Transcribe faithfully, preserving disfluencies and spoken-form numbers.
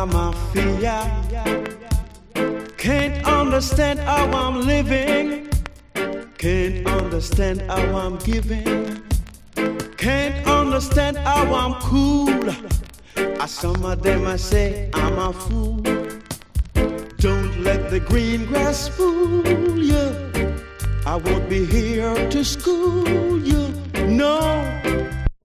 mafia. Can't understand how I'm living. Can't understand how I'm giving. Can't understand how I'm cool. As some of them I say I'm a fool. Don't let the green grass fool you. I won't be here to school you. No.